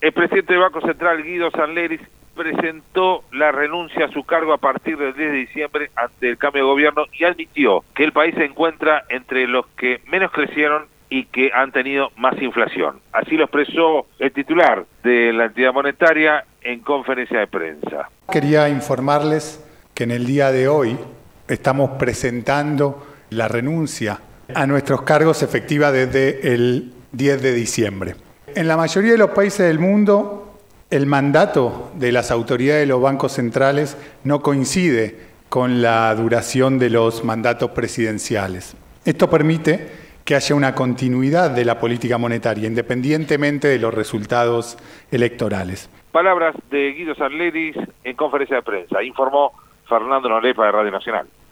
El presidente del Banco Central, Guido Sanleris, presentó la renuncia a su cargo a partir del 10 de diciembre ante el cambio de gobierno y admitió que el país se encuentra entre los que menos crecieron y que han tenido más inflación. Así lo expresó el titular de la entidad monetaria en conferencia de prensa. Quería informarles que en el día de hoy estamos presentando la renuncia a nuestros cargos efectiva desde el 10 de diciembre. En la mayoría de los países del mundo, el mandato de las autoridades de los bancos centrales no coincide con la duración de los mandatos presidenciales. Esto permite que haya una continuidad de la política monetaria, independientemente de los resultados electorales. Palabras de Guido Sanleris en conferencia de prensa, informó Fernando Nolepa de Radio Nacional.